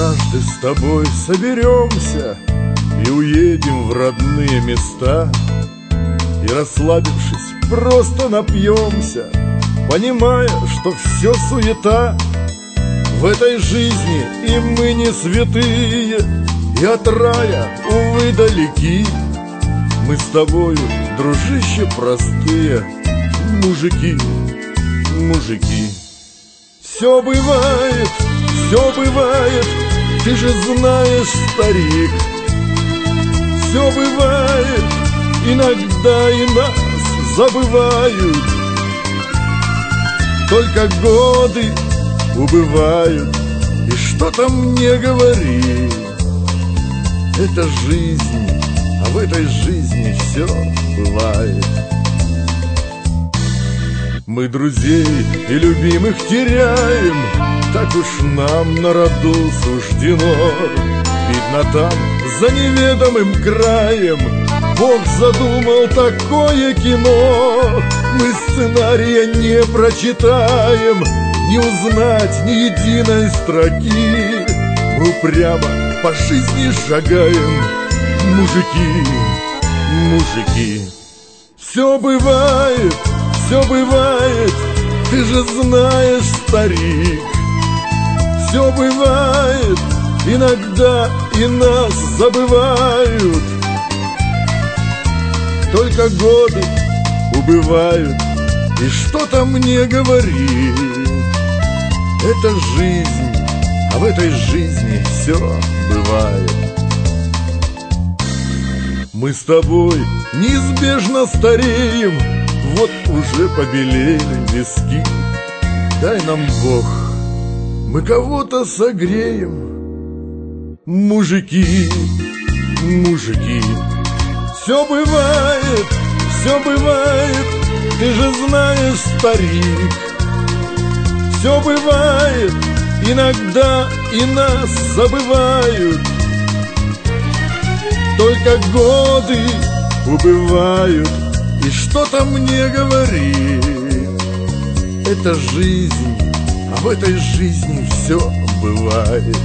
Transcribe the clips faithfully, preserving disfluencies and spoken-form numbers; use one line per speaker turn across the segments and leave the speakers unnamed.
однажды с тобой соберемся и уедем в родные места, и, расслабившись, просто напьемся, понимая, что все суета. В этой жизни и мы не святые, и от рая, увы, далеки. Мы с тобою, дружище, простые мужики, мужики. Все бывает, все бывает, ты же знаешь, старик. Все бывает, иногда и нас забывают. Только годы убывают, и что там мне говори. Это жизнь, а в этой жизни все бывает. Мы друзей и любимых теряем, так уж нам на роду суждено. Видно, там, за неведомым краем, Бог задумал такое кино. Мы сценария не прочитаем, не узнать ни единой строки. Мы прямо по жизни шагаем, мужики, мужики. Все бывает, все бывает, ты же знаешь, старик. Все бывает, иногда и нас забывают. Только годы убывают, и что-то мне говори. Это жизнь, а в этой жизни все бывает. Мы с тобой неизбежно стареем, вот уже побелели виски. Дай нам Бог, мы кого-то согреем, мужики, мужики. Все бывает, все бывает, ты же знаешь, старик. Все бывает, иногда и нас забывают. Только годы убывают, и что-то мне говори. Это жизнь, а в этой жизни все бывает.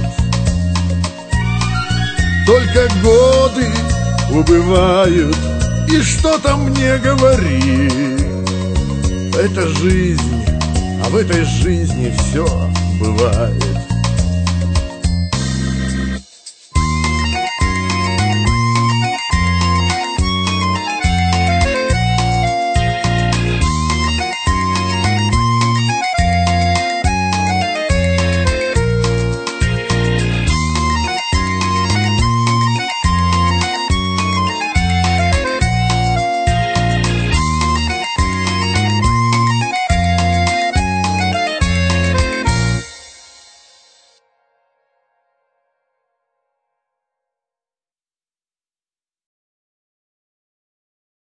Только годы убывают, и что-то мне говори. Это жизнь, а в этой жизни все бывает.